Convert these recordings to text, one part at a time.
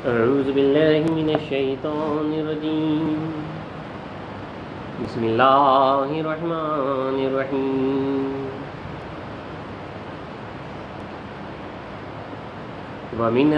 اعوذ باللہ من الشیطان الرجیم بسم اللہ الرحمن الرحیم ومن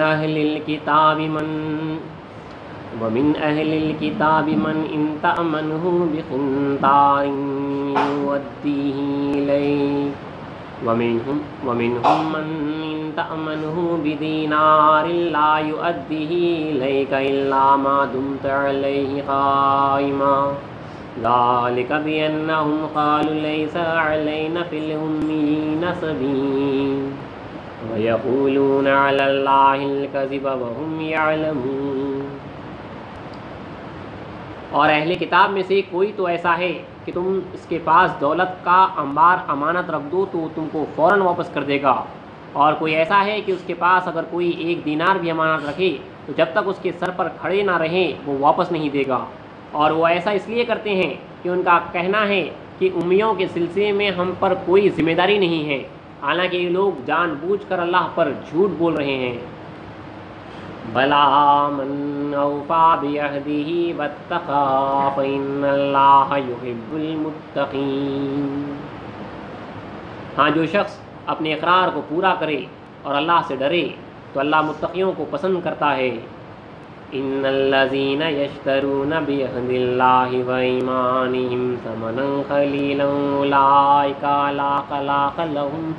أهل الكتاب من إن تأمنه بقنطار يؤديه إليك ومنهم من إن تأمنه بدينار لا يؤديه إليك إلا ما دمت عليه قائما ذلك بأنهم قالوا ليس علينا في الأميين سبيل ويقولون على الله الكذب وهم يعلمون۔ اور اہل کتاب میں سے کوئی تو ایسا ہے کہ تم اس کے پاس دولت کا انبار امانت رکھ دو تو تم کو فوراً واپس کر دے گا، اور کوئی ایسا ہے کہ اس کے پاس اگر کوئی 1 دینار بھی امانت رکھے تو جب تک اس کے سر پر کھڑے نہ رہیں وہ واپس نہیں دے گا۔ اور وہ ایسا اس لیے کرتے ہیں کہ ان کا کہنا ہے کہ امیوں کے سلسلے میں ہم پر کوئی ذمہ داری نہیں ہے، حالانکہ یہ لوگ جان بوجھ کر اللہ پر جھوٹ بول رہے ہیں۔ بلا من اوفا بعہدہ واتقی فإن اللہ یحب المتقین۔ ہاں، جو شخص اپنے اقرار کو پورا کرے اور اللہ سے ڈرے تو اللہ متقیوں کو پسند کرتا ہے۔ ان الذین یشترون بعہد اللہ وایمانہم ثمنا قلیلا اولئک لا خلاق لهم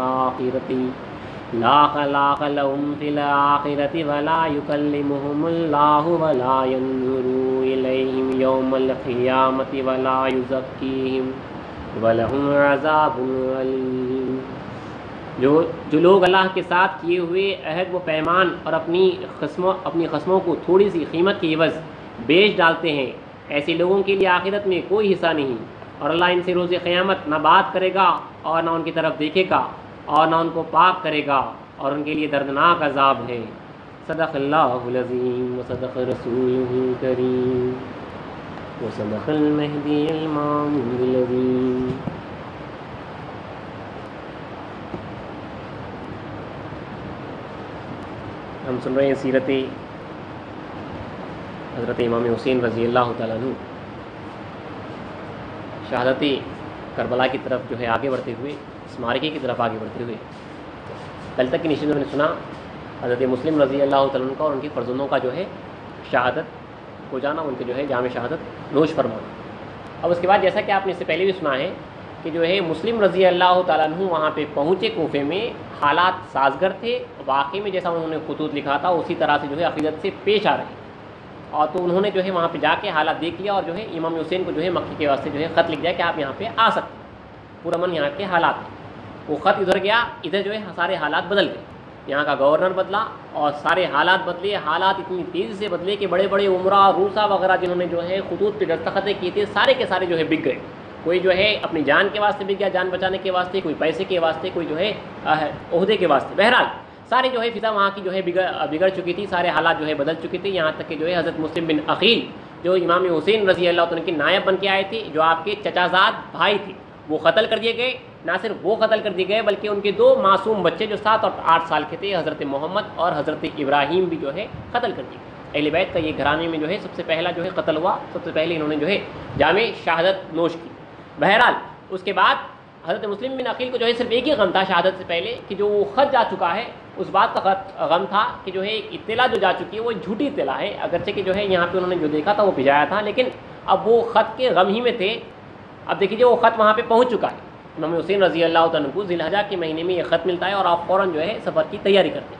فی الآخرۃ ولا یکلمہم اللہ ولا ینظر الیہم یوم القیامۃ ولا یزکیہم ولہم عذاب علیم۔ جو لوگ اللہ کے ساتھ کیے ہوئے عہد و پیمان اور اپنی خصموں کو تھوڑی سی قیمت کی عوض بیچ ڈالتے ہیں، ایسے لوگوں کے لیے آخرت میں کوئی حصہ نہیں، اور اللہ ان سے روز قیامت نہ بات کرے گا اور نہ ان کی طرف دیکھے گا اور نہ ان کو پاک کرے گا، اور ان کے لیے دردناک عذاب ہے۔ صدق اللہ العظیم وصدق رسولہ الکریم وصدق المہدی الموعود العظیم۔ ہم سن رہے ہیں سیرت حضرت امام حسین رضی اللہ تعالیٰ عنہ شہادت کربلا کی طرف جو ہے آگے بڑھتے ہوئے، اس معرکے کی طرف آگے بڑھتے ہوئے۔ کل تک کی نشستوں نے سنا حضرت مسلم رضی اللہ تعالیٰ عنہ کا اور ان کے فرزندوں کا جو ہے شہادت ہو جانا، ان کے جو ہے جام شہادت نوش فرمانا۔ اب اس کے بعد جیسا کہ آپ نے اس سے پہلے بھی سنا ہے کہ جو ہے مسلم رضی اللہ تعالیٰ عنہ وہاں پہ پہنچے کوفے میں، حالات سازگر تھے، واقعی میں جیسا انہوں نے خطوط لکھا تھا اسی طرح سے جو ہے عقیدت سے پیش آ رہے ہیں، اور تو انہوں نے جو ہے وہاں پہ جا کے حالات دیکھ لیا، اور جو ہے امام حسین کو جو ہے مکی کے واسطے جو ہے خط لکھ دیا کہ آپ یہاں پہ آ سکتے ہیں، پورا من یہاں کے حالات ہیں۔ وہ خط ادھر گیا، ادھر جو ہے سارے حالات بدل گئے، یہاں کا گورنر بدلا اور سارے حالات بدلے، حالات اتنی تیزی سے بدلے کہ بڑے بڑے عمرہ روسا وغیرہ جنہوں نے جو ہے خطوط پہ دستخطیں کیے تھے سارے کے سارے جو ہے بک گئے۔ کوئی جو ہے اپنی جان کے واسطے بک گیا، جان بچانے کے واسطے، کوئی پیسے کے واسطے، کوئی جو ہے عہدے کے واسطے، بہرحال سارے جو ہے فضا وہاں کی جو ہے بگڑ چکی تھی، سارے حالات جو ہے بدل چکے تھے، یہاں تک کہ جو ہے حضرت مسلم بن عقیل جو امام حسین رضی اللہ عنہ کے نائب بن کے آئے تھے، جو آپ کے چچا زاد بھائی تھے، وہ قتل کر دیے گئے۔ نہ صرف وہ قتل کر دیے گئے بلکہ ان کے 2 معصوم بچے جو 7 اور 8 سال کے تھے، حضرت محمد اور حضرت ابراہیم بھی جو ہے قتل کر دیے گئے۔ اہل بیت کا یہ گھرانے میں جو ہے سب سے پہلا جو ہے قتل ہوا، سب سے پہلے انہوں نے جو ہے جام شہادت نوش کی۔ بہرحال اس کے بعد حضرت مسلم بن عقیل کو جو ہے صرف ایک ہی غم تھا شہادت سے پہلے کہ جو وہ خط جا چکا ہے، اس بات کا غم تھا کہ جو ہے ایک اطلاع جو جا چکی ہے وہ جھوٹی اطلاع ہے، اگرچہ کہ جو ہے یہاں پہ انہوں نے جو دیکھا تھا وہ بھجایا تھا، لیکن اب وہ خط کے غم ہی میں تھے۔ اب دیکھیے وہ خط وہاں پہ پہنچ چکا ہے، امام حسین رضی اللہ عنہ کو ذی الحجہ کے مہینے میں یہ خط ملتا ہے اور آپ فوراً جو ہے سفر کی تیاری کرتے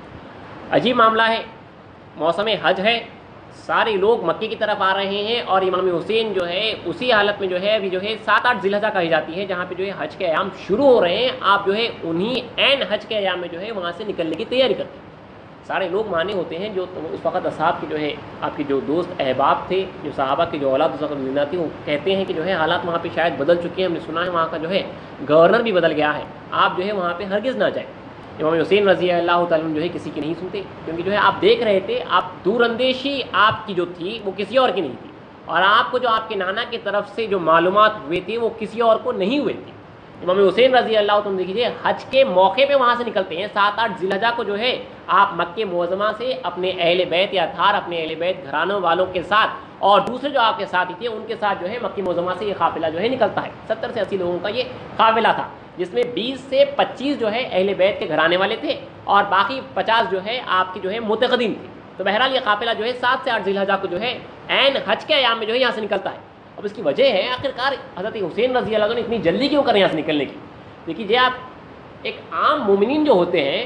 ہیں۔ عجیب معاملہ ہے، موسم حج ہے، سارے لوگ مکے کی طرف آ رہے ہیں، اور امام حسین جو ہے اسی حالت میں جو ہے ابھی جو ہے 7-8 ذی الحجہ کہی جاتی ہے جہاں پہ جو ہے حج کے ایام شروع ہو رہے ہیں، آپ جو ہے انہی عین حج کے ایام میں جو ہے وہاں سے نکلنے کی تیاری کرتے ہیں۔ سارے لوگ مانے ہوتے ہیں جو اس وقت اصحاب کے جو ہے آپ کے جو دوست احباب تھے، جو صحابہ کے جو اولاد اس وقت زندہ تھی، وہ کہتے ہیں کہ جو ہے حالات وہاں پہ شاید بدل چکے ہیں، ہم نے سنا ہے وہاں کا جو ہے گورنر بھی بدل گیا ہے، آپ جو ہے وہاں پہ ہرگز نہ جائیں۔ امام حسین رضی اللہ تعالیٰ عنہ جو ہے کسی کی نہیں سنتے، کیونکہ جو ہے آپ دیکھ رہے تھے، آپ دور اندیشی آپ کی جو تھی وہ کسی اور کی نہیں تھی، اور آپ کو جو آپ کے نانا کی طرف سے جو معلومات ہوئے تھے وہ کسی اور کو نہیں ہوئے تھے۔ امام حسین رضی اللہ عنہ دیکھیے حج کے موقع پہ وہاں سے نکلتے ہیں 7-8 ذی الحجہ کو جو ہے آپ مکہ معظمہ سے اپنے اہل بیت یا تھار اپنے اہل بیت گھرانوں والوں کے ساتھ اور دوسرے جو آپ کے ساتھی تھے ان کے ساتھ جو ہے مکہ معظمہ سے یہ قافلہ جو ہے نکلتا ہے. 70 سے 80 لوگوں کا یہ قافلہ تھا جس میں 20 سے 25 جو ہے اہل بیت کے گھرانے والے تھے اور باقی 50 جو ہے آپ کے جو ہے متقدم تھے. تو بہرحال یہ قافلہ جو ہے 7 سے 8 ذی الحجہ کو جو ہے عین حج کے ایام میں جو ہے یہاں سے نکلتا ہے. اب اس کی وجہ ہے آخرکار حضرت حسین رضی اللہ عنہ نے اتنی جلدی کیوں کریں یہاں سے نکلنے کی. دیکھیے آپ ایک عام مومنین جو ہوتے ہیں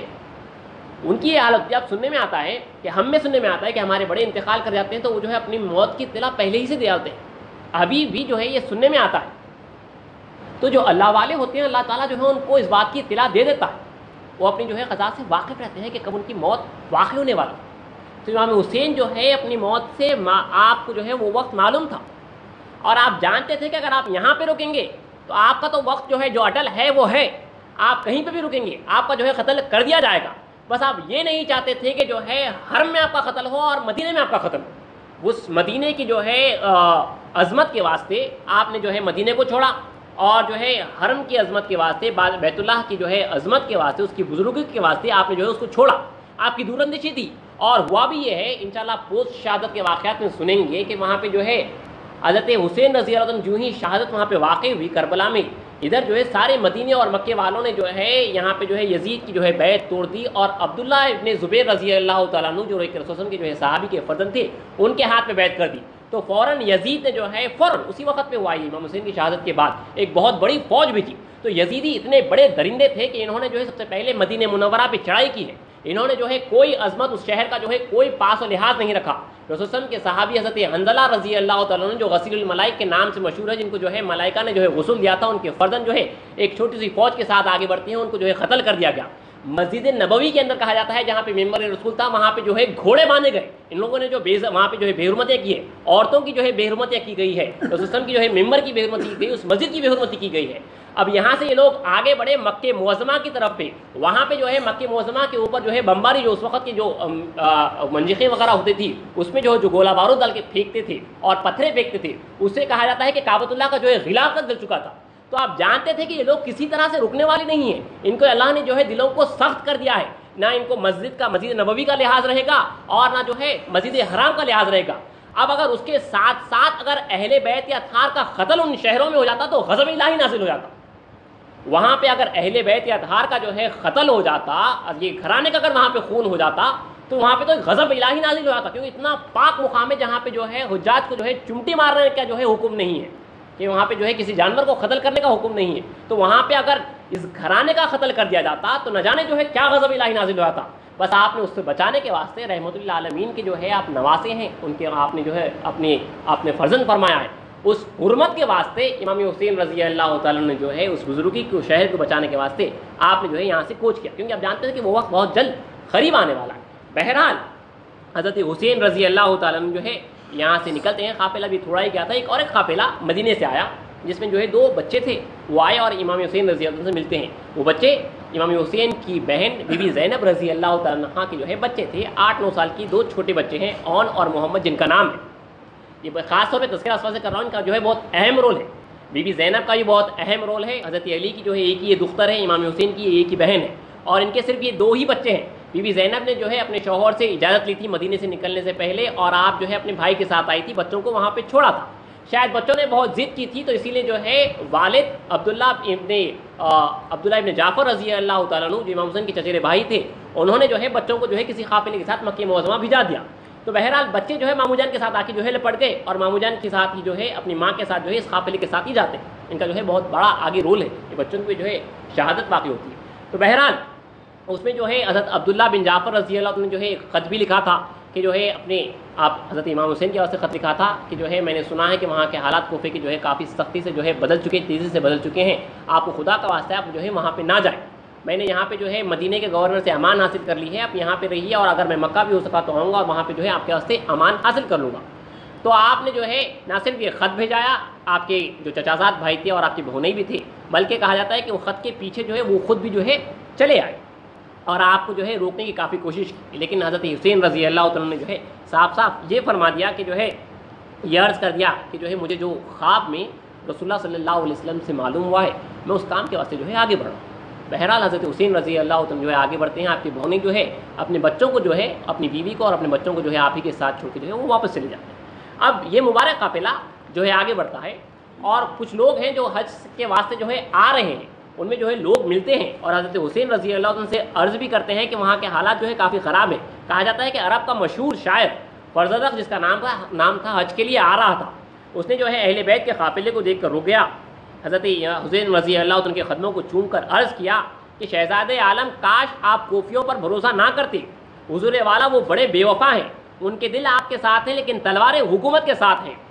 ان کی یہ حالت جب سننے میں آتا ہے کہ ہم میں سننے میں آتا ہے کہ ہمارے بڑے انتقال کر جاتے ہیں تو وہ جو ہے اپنی موت کی اطلاع پہلے ہی سے دے آتے ہیں. ابھی بھی جو ہے یہ سننے میں آتا ہے. تو جو اللہ والے ہوتے ہیں اللہ تعالیٰ جو ہے ان کو اس بات کی اطلاع دے دیتا ہے. وہ اپنی جو ہے قضا سے واقف رہتے ہیں کہ کب ان کی موت واقع ہونے والا. تو امام حسین جو ہے اپنی موت سے آپ کو جو ہے وہ وقت معلوم تھا اور آپ جانتے تھے کہ اگر آپ یہاں پہ رکیں گے تو آپ کا تو وقت جو ہے جو اٹل ہے وہ ہے. آپ کہیں پہ بھی رکیں گے آپ کا جو ہے قتل کر دیا جائے گا. بس آپ یہ نہیں چاہتے تھے کہ جو ہے حرم میں آپ کا قتل ہو اور مدینے میں آپ کا قتل ہو. اس مدینے کی جو ہے عظمت کے واسطے آپ نے جو ہے مدینے کو چھوڑا اور جو ہے حرم کی عظمت کے واسطے بیت اللہ کی جو ہے عظمت کے واسطے اس کی بزرگی کے واسطے آپ نے جو ہے اس کو چھوڑا. آپ کی دور اندیشی تھی. اور ہوا بھی یہ ہے انشاءاللہ پوسٹ شہادت کے واقعات میں سنیں گے کہ وہاں پہ جو ہے حضرت حسین رضی اللہ عنہ جو ہی شہادت وہاں پہ واقع ہوئی کربلا میں ادھر جو ہے سارے مدینے اور مکے والوں نے جو ہے یہاں پہ جو ہے یزید کی جو ہے بیعت توڑ دی اور عبداللہ ابن زبیر رضی اللہ تعالیٰ عنہ جو رسول اللہ کے جو ہے صحابی کے فرزند تھے ان کے ہاتھ میں بیعت کر دی. تو فوراً یزید نے جو ہے فوراً اسی وقت پہ ہوا امام حسین کی شہادت کے بعد ایک بہت بڑی فوج بھی تھی. تو یزیدی اتنے بڑے درندے تھے کہ انہوں نے جو ہے سب سے پہلے مدینہ منورہ پہ چڑھائی کی ہے. انہوں نے جو ہے کوئی عظمت اس شہر کا جو ہے کوئی پاس و لحاظ نہیں رکھا. رسول اللہ کے صحابی حضرت حنظلہ رضی اللہ تعالیٰ عنہ جو غسیل الملائک کے نام سے مشہور ہے جن کو جو ہے ملائکہ نے جو ہے غسل دیا تھا ان کے فرزند جو ہے ایک چھوٹی سی فوج کے ساتھ آگے بڑھتے ہیں ان کو جو ہے قتل کر دیا گیا. مسجد نبوی کے اندر کہا جاتا ہے جہاں پہ ممبر رسول تھا وہاں پہ جو ہے گھوڑے باندھے گئے. ان لوگوں نے جو وہاں پہ جو ہے بے حرمتیں کی ہے عورتوں کی جو ہے بے حرمتیں کی گئی ہے رسول اللہ کی جو ہے ممبر کی بے حرمتی کی گئی اس مسجد کی بے حرمتی کی گئی ہے. اب یہاں سے یہ لوگ آگے بڑھے مکہ معظمہ کی طرف پہ. وہاں پہ جو ہے مکہ معظمہ کے اوپر جو ہے بمباری جو اس وقت کی جو منجقیں وغیرہ ہوتی تھی اس میں جو گولہ بارود ڈال کے پھینکتے تھے اور پتھرے پھینکتے تھے اس سے کہا جاتا ہے کہ کعبۃ اللہ کا جو ہے غلاف تک جل چکا تھا. تو آپ جانتے تھے کہ یہ لوگ کسی طرح سے رکنے والے نہیں ہیں. ان کو اللہ نے جو ہے دلوں کو سخت کر دیا ہے. نہ ان کو مسجد نبوی کا لحاظ رہے گا اور نہ جو ہے مسجد حرام کا لحاظ رہے گا. اب اگر اس کے ساتھ ساتھ اگر اہل بیت یا تھار کا قتل ان شہروں میں ہو جاتا تو غضب الہی نازل ہو جاتا. وہاں پہ اگر اہل بیت یا تھار کا جو ہے قتل ہو جاتا یہ گھرانے کا اگر وہاں پہ خون ہو جاتا تو وہاں پہ تو غضب الہی نازل ہو جاتا. کیونکہ اتنا پاک مقام ہے جہاں پہ جو ہے حجاج کو جو ہے چمٹی مارنے کا جو ہے حکم نہیں ہے کہ وہاں پہ جو ہے کسی جانور کو قتل کرنے کا حکم نہیں ہے. تو وہاں پہ اگر اس گھرانے کا قتل کر دیا جاتا تو نہ جانے جو ہے کیا غضب الہی نازل ہو جاتا. بس آپ نے اس سے بچانے کے واسطے رحمت اللہ عالمین کے جو ہے آپ نواسے ہیں ان کے آپ نے جو ہے اپنے فرزند فرمایا ہے. اس حرمت کے واسطے امام حسین رضی اللہ تعالیٰ نے جو ہے اس بزرگی کو شہر کو بچانے کے واسطے آپ نے جو ہے یہاں سے کوچ کیا کیونکہ آپ جانتے ہیں کہ وہ وقت بہت جلد قریب آنے والا ہے. بہرحال حضرت حسین رضی اللہ تعالیٰ نے جو ہے یہاں سے نکلتے ہیں. قافلہ بھی تھوڑا ہی گیا تھا. ایک قافلہ مدینے سے آیا جس میں جو ہے 2 بچے تھے وہ آئے اور امام حسین رضی اللہ عنہ سے ملتے ہیں. وہ بچے امام حسین کی بہن بی بی زینب رضی اللہ تعالیٰ عنہ کے جو ہے بچے تھے. 8-9 سال کی 2 چھوٹے بچے ہیں اون اور محمد جن کا نام ہے. یہ خاص طور پہ تذکرہ اس وجہ سے کر رہا ہوں ان کا جو ہے بہت اہم رول ہے. بی بی زینب کا بھی بہت اہم رول ہے. حضرت علی کی جو ہے ایک ہی یہ دختر ہے. امام حسین کی ایک ہی بہن ہے اور ان کے صرف یہ 2 ہی بچے ہیں. بی بی زینب نے جو ہے اپنے شوہر سے اجازت لی تھی مدینے سے نکلنے سے پہلے اور آپ جو ہے اپنے بھائی کے ساتھ آئی تھی. بچوں کو وہاں پہ چھوڑا تھا. شاید بچوں نے بہت ضد کی تھی تو اسی لیے جو ہے والد عبداللہ ابن جعفر رضی اللہ تعالیٰ عنہ جو امام حسین کے چچیرے بھائی تھے انہوں نے جو ہے بچوں کو جو ہے کسی قافلے کے ساتھ مکہ معظمہ بھیجا دیا. تو بہرحال بچے جو ہے ماموں جان کے ساتھ آ کے جو ہے لپٹ گئے اور ماموں جان کے ساتھ ہی جو ہے اپنی ماں کے ساتھ جو ہے اس قافلے کے ساتھ ہی جاتے ہیں. ان کا جو ہے بہت بڑا آگے رول ہے. یہ بچوں کو جو ہے شہادت واقع ہوتی ہے. تو بہرحال اس میں جو ہے حضرت عبداللہ بن جعفر رضی اللہ عنہ نے جو ہے ایک خط بھی لکھا تھا کہ جو ہے اپنے آپ حضرت امام حسین کے واسطے خط لکھا تھا کہ جو ہے میں نے سنا ہے کہ وہاں کے حالات کوفے کے جو ہے کافی سختی سے جو ہے بدل چکے تیزی سے بدل چکے ہیں. آپ کو خدا کا واسطہ ہے آپ جو ہے وہاں پہ نہ جائیں. میں نے یہاں پہ جو ہے مدینے کے گورنر سے امان حاصل کر لی ہے. آپ یہاں پہ رہیے اور اگر میں مکہ بھی ہو سکا تو آؤں گا اور وہاں پہ جو ہے آپ کے واسطے امان حاصل کر لوں گا. تو آپ نے جو ہے نہ صرف یہ خط بھیجایا آپ کے جو چچازاد بھائی تھے اور آپ کی بہنیں بھی تھے بلکہ کہا جاتا ہے کہ وہ خط کے پیچھے جو ہے وہ خود بھی جو ہے چلے آئے اور آپ کو جو ہے روکنے کی کافی کوشش کی. لیکن حضرت حسین رضی اللہ تعالیٰ نے جو ہے صاف صاف یہ فرما دیا کہ جو ہے یہ عرض کر دیا کہ جو ہے مجھے جو خواب میں रसूल सल्लल्लाहु अलैहि वसल्लम से मालूम हुआ है, मैं उस काम के वास्ते जो है आगे बढ़ रहा हूँ। बहरहाल हज़रत हुसैन रज़ी अल्लाह तआला जो है आगे बढ़ते हैं। आपकी बहनें जो है अपने बच्चों को जो है, अपनी बीवी को और अपने बच्चों को जो है आप ही के साथ छोड़ के जो है वो वापस चले जाते हैं। अब ये मुबारक काफिला जो है आगे बढ़ता है और कुछ लोग हैं जो हज के वास्ते जो है आ रहे हैं, उनमें जो है लोग मिलते हैं और हज़रत हुसैन रज़ी अल्लाह तआला से अर्ज़ भी करते हैं कि वहाँ के हालात जो है काफ़ी ख़राब है। कहा जाता है कि अरब का मशहूर शायर फरज़दक, जिसका नाम था हज के लिए आ रहा था, उसने जो है अहले बैत के काफिले को देख कर रुक गया। हज़रत हुसैन रज़ी अल्लाह तआला उनके क़दमों को चूम कर अर्ज़ किया कि शहज़ादे आलम, काश आप कोफियों पर भरोसा ना करते, हुज़ूर वाला वो बड़े बेवफा हैं, उनके दिल आपके साथ हैं लेकिन तलवारें हुकूमत के साथ हैं।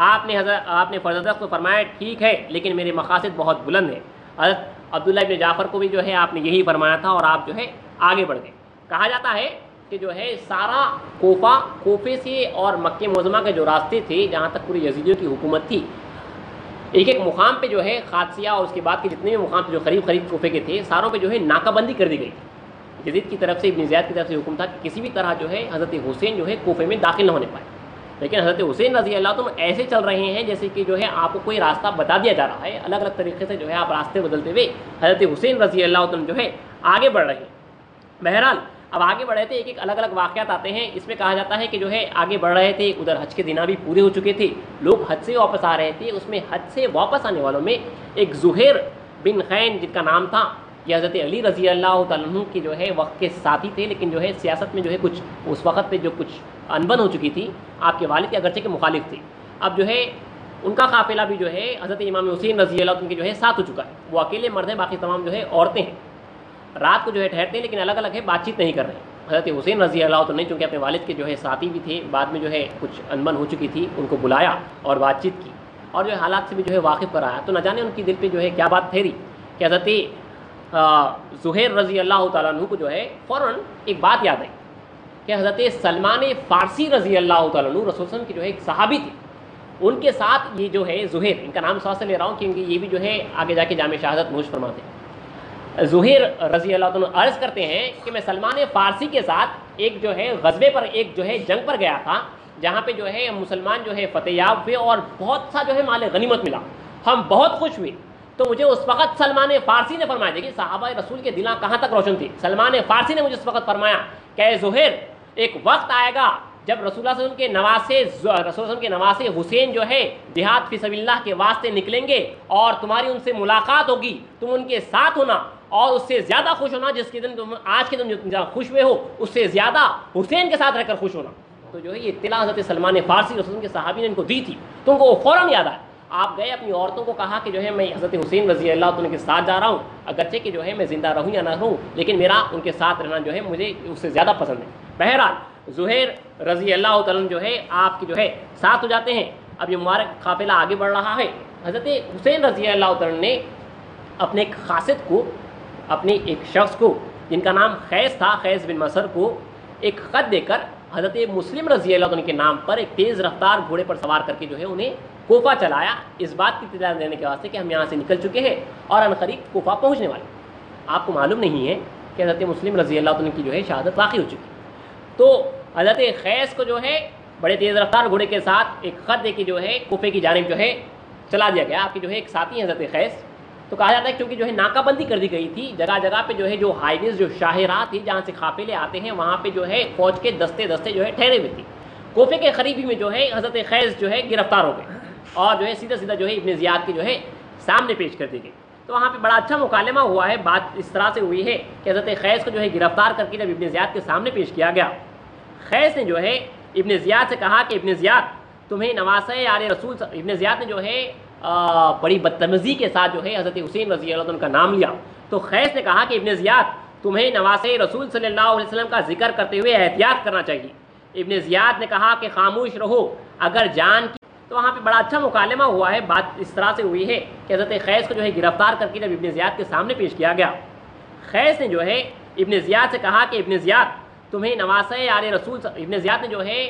आपने फरज़दक को फरमाया ठीक है लेकिन मेरे मकासद बहुत बुलंद हैं। हज़रत अब्दुल्लाह इब्न जाफ़र को भी जो है आपने यही फरमाया था और आप जो है आगे बढ़ गए। कहा जाता है कि जो है सारा कोफे से और मक्के मुअज़्ज़मा के जो रास्ते थे जहाँ तक पूरी यज़ीदियों की हुकूमत थी, एक एक मुकाम पे जो है खादसिया और उसके बाद के जितने भी मुकाम पे जो करीब कोफे के थे, सारों पे जो है नाकाबंदी कर दी गई थी। यज़ीद की तरफ से, इब्न ज़ियाद की तरफ से हुक्म था कि किसी भी तरह जो है हज़रत हुसैन जो है कोफे में दाखिल न होने पाए। लेकिन हज़रत हुसैन रज़ी अल्लाह तुम ऐसे चल रहे हैं जैसे कि जो है आपको कोई रास्ता बता दिया जा रहा है, अलग अलग तरीके से जो है आप रास्ते बदलते हुए हज़रत हुसैन रज़ी अल्लाह तुम जो है आगे बढ़ रहे हैं। बहरहाल अब आगे बढ़ रहे थे, एक एक अलग अलग वाक़यात आते हैं। इसमें कहा जाता है कि जो है आगे बढ़ रहे थे, उधर हज के दिना भी पूरे हो चुके थे, लोग हज से वापस आ रहे थे। उसमें हज से वापस आने वालों में एक ज़ुहैर बिन खैन जिनका नाम था, यह हज़रत अली रज़ी अल्लाह तआला अन्हु की जो है वक्त के साथी थे, लेकिन जो है सियासत में जो है कुछ उस वक़्त पे जो कुछ अनबन हो चुकी थी, आपके वालिद के अगरचे के मुखालिफ थे। अब जो है उनका काफ़िला भी जो है हज़रत इमाम हुसैन रज़ी अल्लाह तआला के जो है साथ हो चुका है। वो अकेले मर्द हैं, बाकी तमाम जो है औरतें हैं। रात को जो है ठहरते हैं लेकिन अलग अलग है, बातचीत नहीं कर रहे हैं। हज़रत हुसैन रज़ी अल्लाह तआला ने चूँकि अपने वालिद के जो है साथी भी थे, बाद में जो है कुछ अनबन हो चुकी थी, उनको बुलाया और बातचीत की और जो है हालात से भी जो है वाकिफ़ कराया। तो न जाने उनकी दिल पे जो है क्या बात ठहरी कि हज़रत ज़ुहैर रज़ी अल्लाह तआला अन्हु को जो है फ़ौरन एक बात याद आई कि हज़रत सलमान फ़ारसी रज़ी अल्लाह तआला अन्हु रसूल सल्लल्लाहु अलैहि वसल्लम के जो है एक सहाबी थे, उनके साथ ये जो है ज़ुहैर, इनका नाम साथ से ले रहा हूँ क्योंकि ये भी जो है आगे जाके जामे शहादत नोश फरमाते हैं। ज़ुहैर रज़ी अल्लाह तआला अर्ज़ करते हैं कि मैं सलमान फ़ारसी के साथ एक जो है ग़ज़वे पर, एक जो है जंग पर गया था, जहाँ पे जो है मुसलमान जो है फ़तेहयाब हुए और बहुत सा जो है माल गनीमत मिला, हम बहुत खुश हुए। तो मुझे उस वक़्त सलमान फ़ारसी ने फरमाया, देखिए सहाबा रसूल के दिल कहाँ तक रोशन थे, सलमान फ़ारसी ने मुझे उस वक़्त फरमाया कि ज़ुहैर, एक वक्त आएगा जब रसूलुल्लाह सल्लल्लाहु के नवासे हुसैन जो है जिहाद फी सबिलिल्लाह के वास्ते निकलेंगे और तुम्हारी उनसे मुलाकात होगी, तुम उनके साथ होना और उससे ज़्यादा खुश होना, जिसके दिन तुम आज के दिन जो खुश हुए हो उससे ज़्यादा हुसैन के साथ रहकर खुश होना। तो जो है ये इत्तला हज़रत सलमान फ़ारसी रसूल के सहाबी ने इनको दी थी, तो उनको वो फ़ौरन याद आया। आप गए, अपनी औरतों को कहा कि जो है मैं हज़रत हुसैन रज़ी अल्लाह तआला के साथ जा रहा हूँ, अगरचे कि जो है मैं ज़िंदा रहूँ या ना रहूँ, लेकिन मेरा उनके साथ रहना जो है मुझे उससे ज़्यादा पसंद है। बहरहाल ज़ुहैर रज़ी अल्लाह तआला जो है आपकी जो है साथ हो जाते हैं। अब ये मुबारक काफ़िला आगे बढ़ रहा है। हज़रत हुसैन रज़ी अल्लाह तआला ने अपने एक खासिद को, अपने एक शख्स को जिनका नाम खैस था, खैस बिन मसर को एक ख़त देकर हज़रत मुस्लिम रज़ी अल्लाह तआला के नाम पर एक तेज़ रफ्तार घोड़े पर सवार करके जो है उन्हें कोफा चलाया, इस बात की इत्तला देने के वास्ते कि हम यहाँ से निकल चुके हैं और अनक़रीब कोफा पहुँचने वाले। आपको मालूम नहीं है कि हज़रत मुस्लिम रज़ी अल्लाह तआला की जो है शहादत वाक़ई हो चुकी। तो हज़रत खैस को जो है बड़े तेज़ रफ्तार घोड़े के साथ एक ख़त दे के जो है कोफे की जानिब जो है चला दिया गया। आपकी जो है एक साथी हैं हज़रत खैस, तो कहा जाता है क्योंकि जो है नाकाबंदी कर दी गई थी, जगह जगह पे जो है जो हाईवेज, जो शाहराह थी जहाँ से काफ़िले आते हैं, वहाँ पे जो है फ़ौज के दस्ते जो है ठहरे हुए थे। कोफे के करीबी में जो है हज़रत खैस जो है गिरफ्तार हो गए और जो है सीधा सीधा जो है इब्न ज़ियाद के जो है सामने पेश कर दी गई। तो वहाँ पे बड़ा अच्छा मुकालमा हुआ है। बात इस तरह से हुई है कि हज़रत खैस को जो है गिरफ्तार करके जब इब्न ज़ियाद के सामने पेश किया गया, खैस ने जो है इब्न ज़ियाद से कहा कि इब्न ज़ियाद तुम्हें नवासे आले रसूल, इब्न ज़ियाद ने जो है बड़ी बदतमीज़ी के साथ जो है हज़रत हुसैन रज़ी अल्लाह तआला का नाम लिया। तो खैस ने कहा कि इब्न ज़ियाद तुम्हें नवासे रसूल सल्लल्लाहु अलैहि वसल्लम का जिक्र करते हुए एहतियात करना चाहिए। इब्न ज़ियाद ने कहा कि खामोश रहो अगर जान की। तो वहाँ पे बड़ा अच्छा मुकालमा हुआ है। बात इस तरह से हुई है कि हज़रत खैस को जो है गिरफ्तार करके जब इब्न ज़ियाद के सामने पेश किया गया, खैस ने जो है इब्न ज़ियाद से कहा कि इब्न ज़ियाद तुम्हें नवासे आले रसूल, इब्न ज़ियाद ने जो है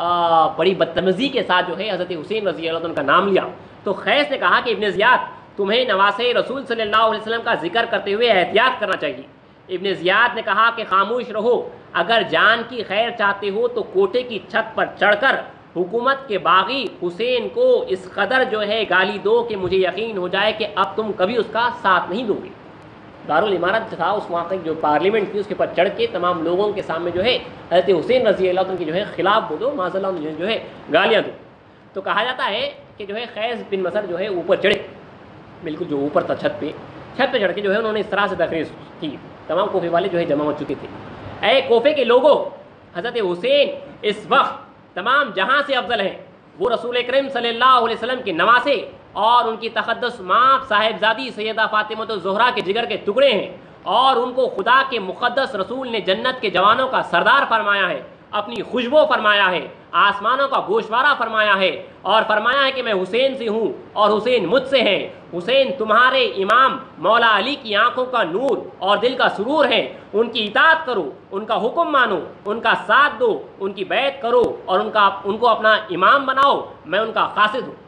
बड़ी बदतमीज़ी के साथ जो है हज़रत हुसैन रज़ी अल्लाह तआला का नाम लिया। तो खैस ने कहा कि इब्न ज़ियाद तुम्हें नवासे रसूल सल्लल्लाहु अलैहि वसल्लम का जिक्र करते हुए एहतियात करना चाहिए। इब्न ज़ियाद ने कहा कि खामोश रहो अगर जान की खैर चाहते हो तो कोठे की छत पर चढ़कर حکومت کے باغی حسین کو اس قدر جو ہے گالی دو کہ مجھے یقین ہو جائے کہ اب تم کبھی اس کا ساتھ نہیں دو گے۔ دارالامارت تھا اس واقعے جو پارلیمنٹ تھی، اس کے پر چڑھ کے تمام لوگوں کے سامنے جو ہے حضرت حسین رضی اللہ عنہ کے جو ہے خلاف بولو، معاذ اللہ عنہ جو ہے گالیاں دو۔ تو کہا جاتا ہے کہ جو ہے خیز بن مسر جو ہے اوپر چڑھے، بالکل جو اوپر تھا چھت پہ چڑھ کے جو ہے انہوں نے اس طرح سے تقریر کی، تمام کوفے والے جو ہے جمع ہو چکے تھے۔ اے کوفے کے لوگوں، حضرت حسین اس وقت تمام جہاں سے افضل ہیں، وہ رسول اکرم صلی اللہ علیہ وسلم کے نواسے اور ان کی تقدس ماں صاحبزادی سیدہ فاطمہ الزہرا کے جگر کے ٹکڑے ہیں، اور ان کو خدا کے مقدس رسول نے جنت کے جوانوں کا سردار فرمایا ہے، اپنی خوشبو فرمایا ہے، آسمانوں کا گوشوارہ فرمایا ہے، اور فرمایا ہے کہ میں حسین سے ہوں اور حسین مجھ سے ہے۔ حسین تمہارے امام مولا علی کی آنکھوں کا نور اور دل کا سرور ہے، ان کی اطاعت کرو، ان کا حکم مانو، ان کا ساتھ دو، ان کی بیعت کرو اور ان کو اپنا امام بناؤ، میں ان کا قاصد ہوں۔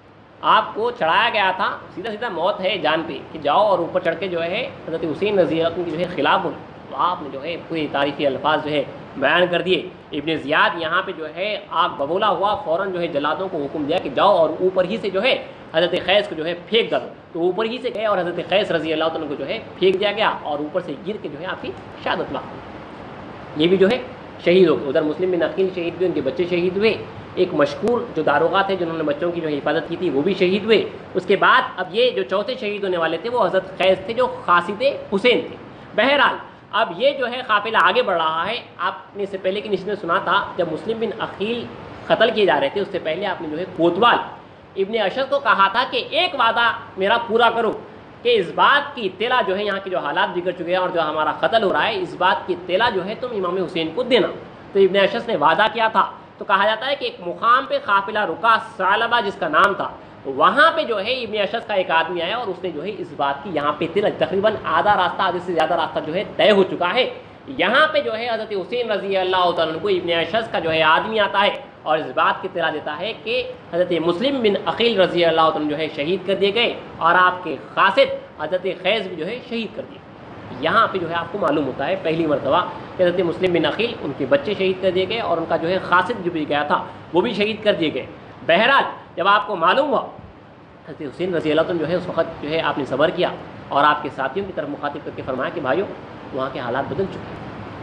آپ کو چڑھایا گیا تھا، سیدھا سیدھا موت ہے جان پہ کہ جاؤ اور اوپر چڑھ کے جو ہے حضرت حسین رضی اللہ عنہ کی جو ہے خلاف بولو۔ تو آپ نے جو ہے پوری تاریخی الفاظ جو ہے بیان کر دیے۔ ابن زیاد یہاں پہ جو ہے آگ ببولا ہوا، فوراً جو ہے جلادوں کو حکم دیا کہ جاؤ اور اوپر ہی سے جو ہے حضرت خیس کو جو ہے پھینک ڈالو۔ تو اوپر ہی سے گئے اور حضرت خیس رضی اللہ عنہ کو جو ہے پھینک دیا گیا اور اوپر سے گر کے جو ہے آپ کی شہادت لاحق ہوئی۔ یہ بھی جو ہے شہید ہو گئے۔ ادھر مسلم بن عقیل شہید ہوئے، ان کے بچے شہید ہوئے۔ ایک مشکور جو داروغہ تھے جنہوں نے بچوں کی جو ہے حفاظت کی تھی وہ بھی شہید ہوئے۔ اس کے بعد اب یہ جو چوتھے شہید ہونے والے تھے وہ حضرت خیس تھے جو قاصد حسین تھے۔ بہرحال اب یہ جو ہے قافلہ آگے بڑھ رہا ہے۔ آپ نے اس سے پہلے کی نشست میں سنا تھا جب مسلم بن عقیل قتل کیے جا رہے تھے، اس سے پہلے آپ نے جو ہے کوتوال ابن اشد کو کہا تھا کہ ایک وعدہ میرا پورا کرو کہ اس بات کی اطلاع جو ہے یہاں کے جو حالات بگڑ چکے ہیں اور جو ہمارا قتل ہو رہا ہے، اس بات کی اطلاع جو ہے تم امام حسین کو دینا۔ تو ابن اشد نے وعدہ کیا تھا۔ تو کہا جاتا ہے کہ ایک مقام پہ قافلہ رکا، ثعلبہ جس کا نام تھا، وہاں پہ جو ہے ابن اشد کا ایک آدمی آیا اور اس نے جو ہے اس بات کی یہاں پہ تقریباً آدھا راستہ، آدھے سے زیادہ راستہ جو ہے طے ہو چکا ہے۔ یہاں پہ جو ہے حضرت حسین رضی اللہ تعالیٰ عنہ کو ابن اشد کا جو ہے آدمی آتا ہے اور اس بات کی اطلاع دیتا ہے کہ حضرت مسلم بن عقیل رضی اللہ تعالیٰ عنہ جو ہے شہید کر دیے گئے اور آپ کے قاصد حضرت خیس بھی جو ہے شہید کر دیے۔ یہاں پہ جو ہے آپ کو معلوم ہوتا ہے پہلی مرتبہ کہ حضرت مسلم بن عقیل ان کے بچے شہید کر دیے گئے اور ان کا جو ہے قاصد جو بھی گیا تھا وہ بھی شہید کر دیے گئے۔ بہرحال جب آپ کو معلوم ہوا، حضرت حسین رضی اللہ عنہ جو ہے اس وقت جو ہے آپ نے صبر کیا اور آپ کے ساتھیوں کی طرف مخاطب کر کے فرمایا کہ بھائیو وہاں کے حالات بدل چکے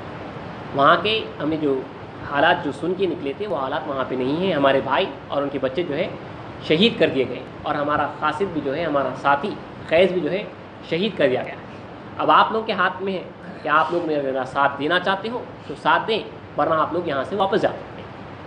ہیں، وہاں کے ہمیں جو حالات جو سن کے نکلے تھے وہ حالات وہاں پہ نہیں ہیں، ہمارے بھائی اور ان کے بچے جو ہے شہید کر دیے گئے اور ہمارا قاصد بھی جو ہے، ہمارا ساتھی خیز بھی جو ہے شہید کر دیا گیا ہے۔ اب آپ لوگ کے ہاتھ میں ہے کہ آپ لوگ میرا ساتھ دینا چاہتے ہو تو ساتھ دیں، ورنہ آپ لوگ یہاں سے واپس جا سکتے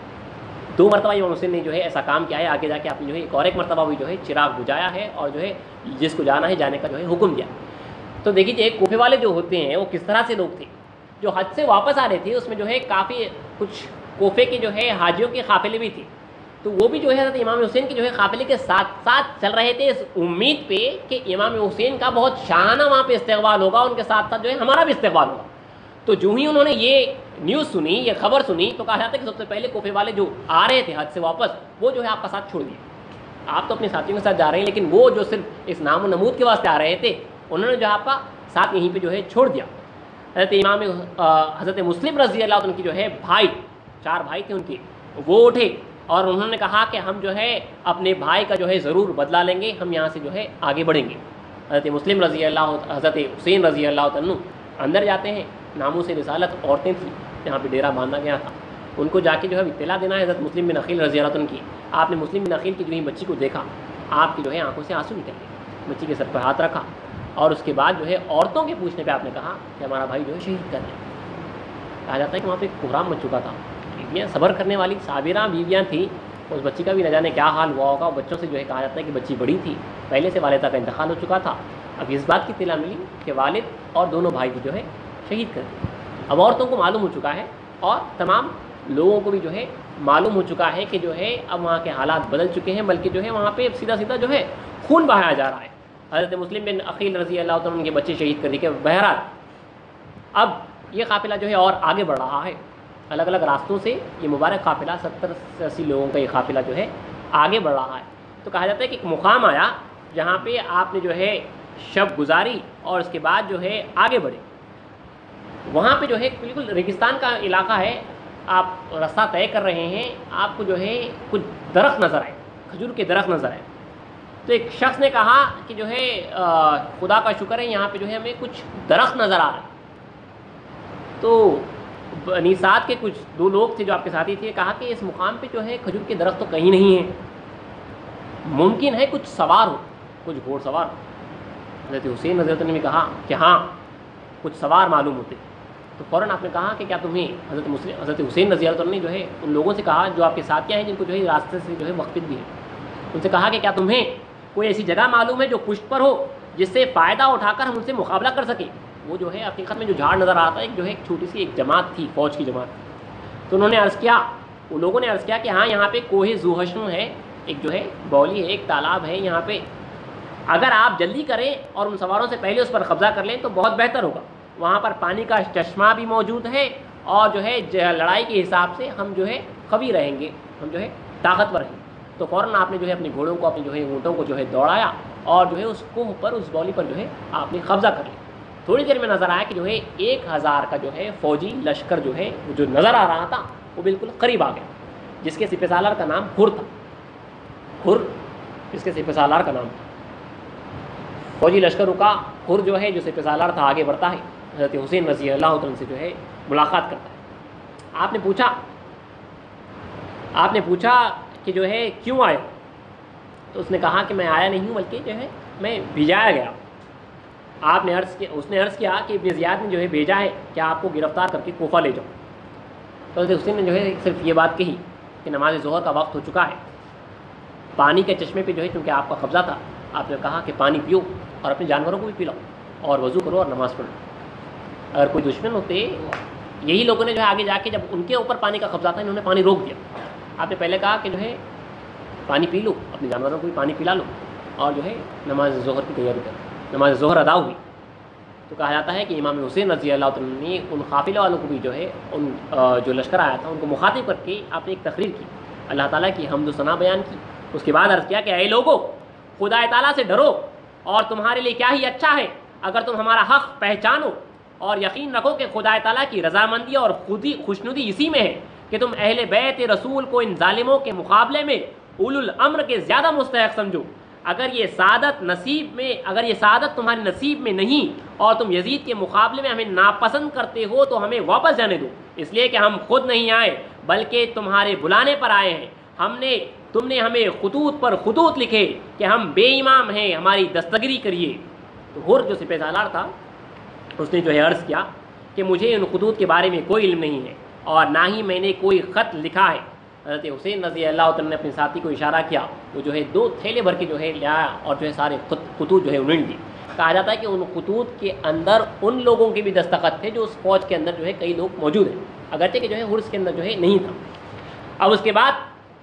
ہیں۔ 2 مرتبہ امام حسین نے جو ہے ایسا کام کیا ہے، آگے جا کے آپ نے جو ہے ایک مرتبہ بھی جو ہے چراغ بجھایا ہے اور جو ہے جس کو جانا ہے جانے کا جو ہے حکم دیا۔ تو دیکھیے ایک کوفے والے جو ہوتے ہیں وہ کس طرح سے لوگ تھے، جو حج سے واپس آ رہے تھے اس میں جو ہے کافی کچھ کوفے کے جو ہے حاجیوں کے قافلے بھی تھے، تو وہ بھی جو ہے حضرت امام حسین کے جو ہے قافلے کے ساتھ ساتھ چل رہے تھے اس امید پہ کہ امام حسین کا بہت شاہانہ وہاں پہ استقبال ہوگا، ان کے ساتھ ساتھ جو ہے ہمارا بھی استقبال ہوگا۔ تو جو ہی انہوں نے یہ نیوز سنی، یہ خبر سنی، تو کہا جاتا ہے کہ سب سے پہلے کوفے والے جو آ رہے تھے حج سے واپس وہ جو ہے آپ کا ساتھ چھوڑ دیا۔ آپ تو اپنے ساتھیوں کے ساتھ جا رہے ہیں، لیکن وہ جو صرف اس نام و نمود کے واسطے آ رہے تھے انہوں نے جو آپ کا ساتھ یہیں پہ جو ہے چھوڑ دیا۔ حضرت مسلم رضی اللہ عنہ کی جو ہے بھائی، 4 بھائی تھے ان کے، وہ اٹھے اور انہوں نے کہا کہ ہم جو ہے اپنے بھائی کا جو ہے ضرور بدلہ لیں گے، ہم یہاں سے جو ہے آگے بڑھیں گے۔ حضرت مسلم رضی اللہ، حضرت حسین رضی اللہ عنہ اندر جاتے ہیں، ناموس رسالت عورتیں تھیں جہاں پہ ڈیرا باندھا گیا تھا، ان کو جا کے جو ہے اطلاع دینا ہے حضرت مسلم بن عقیل رضی اللہ عنہ کی۔ آپ نے مسلم بن عقیل کی جو ہی بچی کو دیکھا، آپ کی جو ہے آنکھوں سے آنسو نکل گئے، بچی کے سر پہ ہاتھ رکھا اور اس کے بعد جو ہے عورتوں کے پوچھنے پہ آپ نے کہا کہ ہمارا بھائی جو ہے شہید کر دیا۔ کہا جاتا ہے کہ وہاں پہ ایک کوہرام مچ چکا تھا، بیویاں صبر کرنے والی صابرہ بیویاں تھیں، اس بچی کا بھی نہ جانے کیا حال ہوا ہوگا۔ بچوں سے جو ہے کہا جاتا ہے کہ بچی بڑی تھی، پہلے سے والدہ کا انتقال ہو چکا تھا، اب اس بات کی اطلاع ملی کہ والد اور دونوں بھائی بھی جو ہے شہید کر دیے۔ اب عورتوں کو معلوم ہو چکا ہے اور تمام لوگوں کو بھی جو ہے معلوم ہو چکا ہے کہ جو ہے اب وہاں کے حالات بدل چکے ہیں، بلکہ جو ہے وہاں پہ سیدھا سیدھا جو ہے خون بہایا جا رہا ہے۔ حضرت مسلم بن عقیل رضی اللہ تعالیٰ عنہ کے بچے شہید کر دیے۔ بہرحال اب یہ قافلہ جو ہے اور آگے بڑھ رہا ہے، الگ الگ راستوں سے یہ مبارک قافلہ 70 سے 80 لوگوں کا یہ قافلہ جو ہے آگے بڑھ رہا ہے۔ تو کہا جاتا ہے کہ ایک مقام آیا جہاں پہ آپ نے جو ہے شب گزاری اور اس کے بعد جو ہے آگے بڑھے۔ وہاں پہ جو ہے بالکل ریگستان کا علاقہ ہے، آپ راستہ طے کر رہے ہیں، آپ کو جو ہے کچھ درخت نظر آئے، کھجور کے درخت نظر آئے، تو ایک شخص نے کہا کہ جو ہے خدا کا شکر ہے یہاں پہ جو ہے ہمیں کچھ درخت نظر آ رہے ہیں۔ تو بنی سعد کے کچھ 2 لوگ تھے جو آپ کے ساتھی تھے، کہا کہ اس مقام پہ جو ہے کھجور کے درخت تو کہیں نہیں ہیں، ممکن ہے کچھ سوار ہو، کچھ گھوڑ سوار ہو۔ حضرت حسین رضی اللہ عنہ نے کہا کہ ہاں کچھ سوار معلوم ہوتے، تو فوراً آپ نے کہا کہ کیا تمہیں حضرت حسین رضی اللہ عنہ نے جو ہے ان لوگوں سے کہا جو آپ کے ساتھ کیا ہیں، جن کو جو ہے راستے سے جو ہے وقفت بھی ہے، ان سے کہا کہ کیا تمہیں کوئی ایسی جگہ معلوم ہے جو پشت پر ہو جس سے فائدہ اٹھا کر ہم ان سے مقابلہ کر سکیں؟ وہ جو ہے حقیقت میں جو جھاڑ نظر آتا ہے ایک جو ہے ایک چھوٹی سی ایک جماعت تھی، فوج کی جماعت تھی۔ تو انہوں نے عرض کیا، ان لوگوں نے عرض کیا کہ ہاں یہاں پہ کوہ ذوحشم ہے، ایک جو ہے بولی ہے، ایک تالاب ہے یہاں پہ، اگر آپ جلدی کریں اور ان سواروں سے پہلے اس پر قبضہ کر لیں تو بہت بہتر ہوگا، وہاں پر پانی کا چشمہ بھی موجود ہے، اور جو ہے لڑائی کے حساب سے ہم جو ہے قوی رہیں گے، ہم جو ہے طاقتور ہیں۔ تو فوراً آپ نے جو ہے اپنے گھوڑوں کو، اپنے جو ہے اونٹوں کو جو ہے دوڑایا، اور جو ہے اس کوہ پر، اس بولی پر جو ہے آپ نے قبضہ کر لیا۔ تھوڑی دیر میں نظر آیا کہ جو ہے 1000 کا جو ہے فوجی لشکر جو ہے جو نظر آ رہا تھا وہ بالکل قریب آ گیا، جس کے سپہ سالار کا نام حر تھا، حر جس کے سپہ سالار کا نام تھا۔ فوجی لشکر رکا، حر جو ہے جو سپہ سالار تھا آگے بڑھتا ہے، حضرت حسین رضی اللہ عنہ سے جو ہے ملاقات کرتا ہے۔ آپ نے پوچھا کہ جو ہے کیوں آئے؟ تو اس نے کہا کہ میں آیا نہیں ہوں بلکہ جو ہے میں بھیجایا گیا۔ اس نے عرض کیا کہ ابن زیاد نے جو ہے بھیجا ہے کہ آپ کو گرفتار کر کے کوفہ لے جاؤ۔ تو حضرت حسین نے جو ہے صرف یہ بات کہی کہ نماز ظہر کا وقت ہو چکا ہے، پانی کے چشمے پہ جو ہے چونکہ آپ کا قبضہ تھا، آپ نے کہا کہ پانی پیو اور اپنے جانوروں کو بھی پلاؤ اور وضو کرو اور نماز پڑھو۔ اگر کوئی دشمن ہوتے، یہی لوگوں نے جو ہے آگے جا کے جب ان کے اوپر پانی کا قبضہ تھا انہوں نے پانی روک دیا۔ آپ نے پہلے کہا کہ جو ہے پانی پی لو، اپنے جانوروں کو بھی پانی پلا لو اور جو ہے نماز ظہر کی تیاری کرو۔ نماز ظہر ادا ہوئی تو کہا جاتا ہے کہ امام حسین رضی اللہ عنہ نے ان قافلے والوں کو بھی جو ہے ان جو لشکر آیا تھا ان کو مخاطب کر کے آپ نے ایک تقریر کی، اللہ تعالیٰ کی حمد و ثنا بیان کی۔ اس کے بعد عرض کیا کہ اے لوگو، خدا تعالیٰ سے ڈرو، اور تمہارے لیے کیا ہی اچھا ہے اگر تم ہمارا حق پہچانو، اور یقین رکھو کہ خدا تعالیٰ کی رضامندی اور خودی خوشنودی اسی میں ہے کہ تم اہل بیت رسول کو ان ظالموں کے مقابلے میں اولو الامر کے زیادہ مستحق سمجھو۔ اگر یہ سعادت تمہارے نصیب میں نہیں اور تم یزید کے مقابلے میں ہمیں ناپسند کرتے ہو تو ہمیں واپس جانے دو، اس لیے کہ ہم خود نہیں آئے بلکہ تمہارے بلانے پر آئے ہیں۔ تم نے ہمیں خطوط پر خطوط لکھے کہ ہم بے امام ہیں، ہماری دستگیری کریے۔ تو حر جو سپہ سالار تھا اس نے جو ہے عرض کیا کہ مجھے ان خطوط کے بارے میں کوئی علم نہیں ہے اور نہ ہی میں نے کوئی خط لکھا ہے۔ حضرت حسین رضی اللہ عنہ نے اپنے ساتھی کو اشارہ کیا، وہ جو ہے 2 تھیلے بھر کے جو ہے لے آیا اور جو ہے سارے خطوط جو ہے انہیں دی۔ کہا جاتا ہے کہ ان خطوط کے اندر ان لوگوں کے بھی دستخط تھے جو اس فوج کے اندر جو ہے کئی لوگ موجود ہیں، اگرچہ کہ جو ہے حرس کے اندر جو ہے نہیں تھا۔ اب اس کے بعد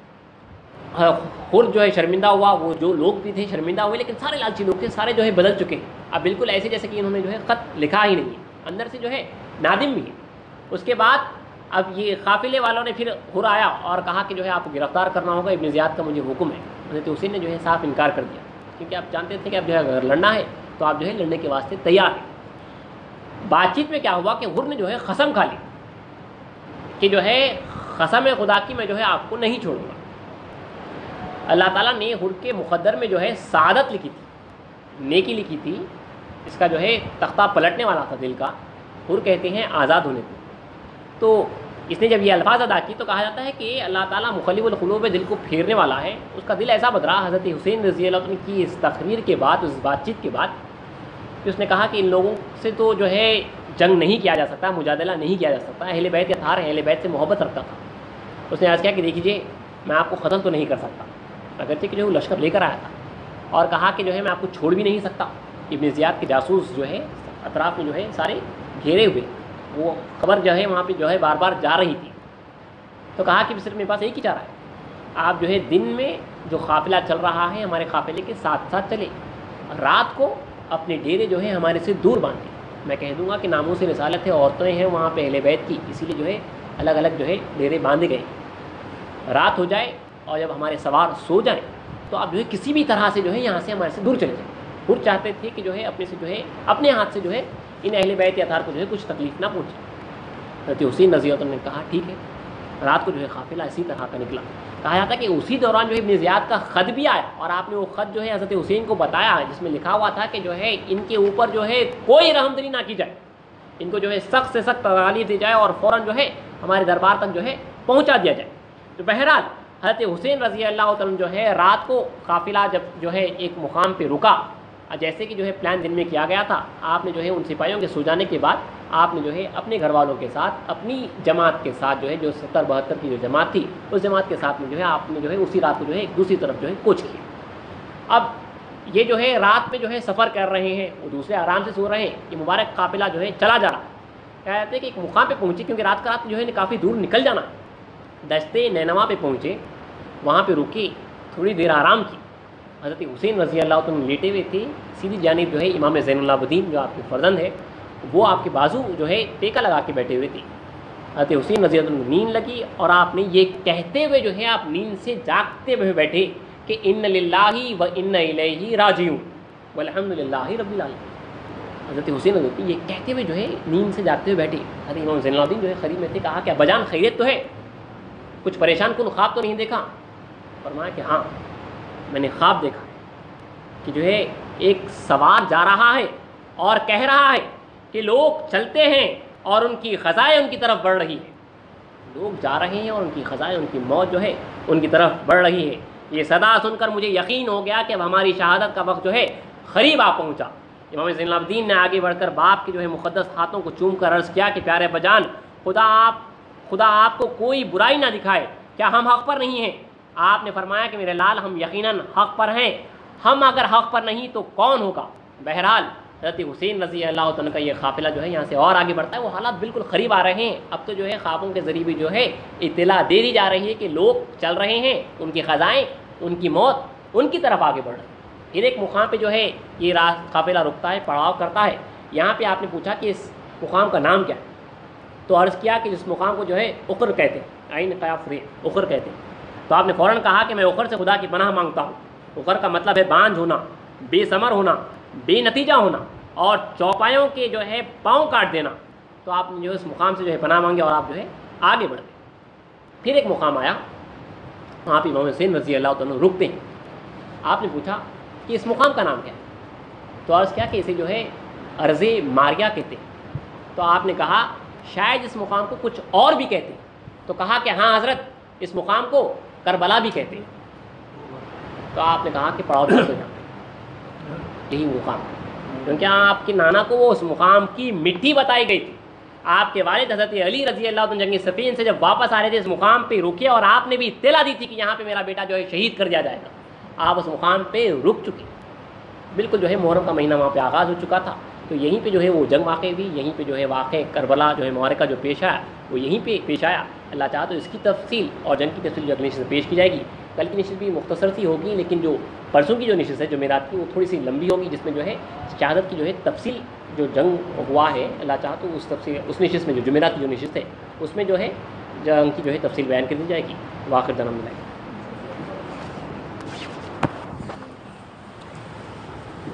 حر جو ہے شرمندہ ہوا، وہ جو لوگ بھی تھے شرمندہ ہوئے، لیکن سارے لالچی لوگ تھے، سارے جو ہے بدل چکے ہیں، اب بالکل ایسے جیسے کہ انہوں نے جو ہے خط لکھا ہی نہیں ہے، اندر سے جو ہے نادم بھی ہے۔ اس کے بعد اب یہ قافلے والوں نے پھر حر آیا اور کہا کہ جو ہے آپ کو گرفتار کرنا ہوگا، ابن زیاد کا مجھے حکم ہے۔ حضرت حسین نے جو ہے صاف انکار کر دیا، کیونکہ آپ جانتے تھے کہ اب جو ہے اگر لڑنا ہے تو آپ جو ہے لڑنے کے واسطے تیار ہیں۔ بات چیت میں کیا ہوا کہ حر نے جو ہے قسم کھا لی کہ جو ہے قسم خدا کی میں جو ہے آپ کو نہیں چھوڑوں گا۔ اللہ تعالیٰ نے حر کے مقدر میں جو ہے سعادت لکھی تھی، نیکی لکھی تھی، اس کا جو ہے تختہ پلٹنے والا تھا دل کا، حر کہتے ہیں آزاد ہونے کو۔ تو اس نے جب یہ الفاظ ادا کی تو کہا جاتا ہے کہ اللہ تعالیٰ مخلب القلوب دل کو پھیرنے والا ہے۔ اس کا دل ایسا بدلا حضرت حسین رضی اللہ عنہ کی اس تقریر کے بعد، اس بات چیت کے بعد، کہ اس نے کہا کہ ان لوگوں سے تو جو ہے جنگ نہیں کیا جا سکتا، مجادلہ نہیں کیا جا سکتا، اہل بیت اطہار اہل بیت سے محبت رکھتا تھا۔ اس نے عرض کیا کہ دیکھیے میں آپ کو قتل تو نہیں کر سکتا، اگرچہ کہ جو وہ لشکر لے کر آیا تھا، اور کہا کہ جو ہے میں آپ کو چھوڑ بھی نہیں سکتا۔ ابن زیاد کے جاسوس جو ہے اطراف میں جو ہے سارے گھیرے ہوئے، وہ خبر جو ہے وہاں پہ جو ہے بار بار جا رہی تھی، تو کہا کہ صرف میرے پاس ایک ہی چارہ ہے، آپ جو ہے دن میں جو قافلہ چل رہا ہے ہمارے قافلے کے ساتھ ساتھ چلے، رات کو اپنے ڈیرے جو ہے ہمارے سے دور باندھے۔ میں کہہ دوں گا کہ ناموں سے رسالت ہے، عورتیں ہیں وہاں پہ اہل بیت کی، اسی لیے جو ہے الگ الگ جو ہے ڈیرے باندھے گئے۔ رات ہو جائے اور جب ہمارے سوار سو جائیں تو آپ جو ہے کسی بھی طرح سے جو ہے یہاں سے ہمارے سے دور چلے جائیں۔ حر چاہتے تھے کہ جو ہے اپنے سے جو ہے اپنے ہاتھ سے جو ہے ان اہل بیت اطہار کو جو ہے کچھ تکلیف نہ پہنچے۔ حضرت حسین رضی اللہ عنہ نے کہا ٹھیک ہے، رات کو جو ہے قافلہ اسی طرح کا نکلا. کہا جاتا ہے کہ اسی دوران جو ہے ابن زیاد کا خط بھی آیا اور آپ نے وہ خط جو ہے حضرت حسین کو بتایا جس میں لکھا ہوا تھا کہ جو ہے ان کے اوپر جو ہے کوئی رحمدلی نہ کی جائے, ان کو جو ہے سخت سے سخت تکالیف دی جائے اور فوراً جو ہے ہمارے دربار تک جو ہے پہنچا دیا جائے. تو بہرحال حضرت حسین رضی اللہ تعالیٰ جو ہے رات کو قافلہ جب جو ہے ایک مقام پہ رکا, جیسے کہ جو ہے پلان دن میں کیا گیا تھا, آپ نے جو ہے ان سپاہیوں کے سو جانے کے بعد آپ نے جو ہے اپنے گھر والوں کے ساتھ اپنی جماعت کے ساتھ جو ہے جو 70-72 کی جو جماعت تھی اس جماعت کے ساتھ میں جو ہے آپ نے جو ہے اسی رات کو جو ہے ایک دوسری طرف جو ہے کوچ کیا. اب یہ جو ہے رات میں جو ہے سفر کر رہے ہیں, وہ دوسرے آرام سے سو رہے ہیں, یہ مبارک قافلہ جو ہے چلا جا رہا. کہتے ہیں کہ ایک مقام پہ پہنچے کیونکہ رات کا رات جو ہے کافی دور نکل جانا. دشتے نینوا پہ پہنچے, وہاں پہ رکی, تھوڑی دیر آرام کی. حضرت حسین رضی اللہ عنہ لیٹے ہوئے تھے, سیدھی جانب جو ہے امام زین العابدین جو آپ کے فرزند ہے وہ آپ کے بازو جو ہے ٹیکا لگا کے بیٹھے ہوئے تھے. حضرت حسین رضی اللہ عنہ نیند لگی اور آپ نے یہ کہتے ہوئے جو ہے آپ نیند سے جاگتے ہوئے بیٹھے کہ ان للہ و ان الیہ راجعون والحمد للہ رب العالمین. حضرت حسین رضی اللہ عنہ یہ کہتے ہوئے جو ہے نیند سے جاگتے ہوئے بیٹھے. حضرت امام زین العابدین جو ہے قریب میں تھے, کہا کہ ابا جان خیریت تو ہے, کچھ پریشان کن خواب تو نہیں دیکھا؟ فرمایا کہ ہاں میں نے خواب دیکھا کہ جو ہے ایک سوار جا رہا ہے اور کہہ رہا ہے کہ لوگ چلتے ہیں اور ان کی خزائیں ان کی طرف بڑھ رہی ہے. لوگ جا رہے ہیں اور ان کی خزائیں, ان کی موت جو ہے ان کی طرف بڑھ رہی ہے. یہ صدا سن کر مجھے یقین ہو گیا کہ اب ہماری شہادت کا وقت جو ہے قریب آ پہنچا. امام زین العابدین نے آگے بڑھ کر باپ کے جو ہے مقدس ہاتھوں کو چوم کر عرض کیا کہ پیارے بجان, خدا آپ کو کوئی برائی نہ دکھائے, کیا ہم حق پر نہیں ہیں؟ آپ نے فرمایا کہ میرے لال ہم یقیناً حق پر ہیں, ہم اگر حق پر نہیں تو کون ہوگا؟ بہرحال حضرت حسین رضی اللہ عنہ کا یہ قافلہ جو ہے یہاں سے اور آگے بڑھتا ہے. وہ حالات بالکل قریب آ رہے ہیں. اب تو جو ہے خوابوں کے ذریعے بھی جو ہے اطلاع دے دی جا رہی ہے کہ لوگ چل رہے ہیں, ان کی خزائیں, ان کی موت ان کی طرف آگے بڑھ رہی ہے. پھر ایک مقام پہ جو ہے یہ قافلہ رکتا ہے, پڑاؤ کرتا ہے. یہاں پہ آپ نے پوچھا کہ اس مقام کا نام کیا ہے, تو عرض کیا کہ جس مقام کو جو ہے اخر کہتے ہیں, عین قاف ری اخر کہتے ہیں. تو آپ نے فوراً کہا کہ میں اخر سے خدا کی پناہ مانگتا ہوں. اخر کا مطلب ہے بانجھ ہونا, بے ثمر ہونا, بے نتیجہ ہونا اور چوپایوں کے جو ہے پاؤں کاٹ دینا. تو آپ نے جو اس مقام سے جو ہے پناہ مانگی اور آپ جو ہے آگے بڑھ گئے. پھر ایک مقام آیا, وہاں پہ امام حسین رضی اللہ عنہ رکتے ہیں. آپ نے پوچھا کہ اس مقام کا نام کیا ہے, تو عرض کیا کہ اسے جو ہے ارض ماریہ کہتے ہیں. تو آپ نے کہا شاید اس مقام کو کچھ اور بھی کہتے ہیں. تو کہا کہ ہاں حضرت, اس مقام کو کربلا بھی کہتے ہیں. تو آپ نے کہا کہ پڑاؤ ہو جاتے یہی مقام, کیونکہ آپ کے نانا کو وہ اس مقام کی مٹی بتائی گئی تھی. آپ کے والد حضرت علی رضی اللہ عنہ جنگ صفین سے جب واپس آ رہے تھے اس مقام پہ رکے اور آپ نے بھی اطلاع دی تھی کہ یہاں پہ میرا بیٹا جو ہے شہید کر دیا جائے گا. آپ اس مقام پہ رک چکے, بالکل جو ہے محرم کا مہینہ وہاں پہ آغاز ہو چکا تھا. تو یہیں پہ جو ہے وہ جنگ واقع ہوئی, یہیں پہ جو ہے واقع کربلا جو ہے معرکہ جو پیش آیا وہ یہیں پہ پیش آیا. اللہ چاہا تو اس کی تفصیل اور جنگ کی تفصیل جو اگلی نشست میں پیش کی جائے گی. کل کی نشست بھی مختصر سی ہوگی, لیکن جو پرسوں کی جو نشست ہے جمعرات کی وہ تھوڑی سی لمبی ہوگی, جس میں جو ہے شہادت کی جو ہے تفصیل جو جنگ ہوا ہے اللہ چاہا تو اس تفصیل اس نشست میں جو جمعرات کی جو نشست ہے اس میں جو ہے جنگ کی جو ہے تفصیل بیان کر دی جائے گی. واخر دعوانا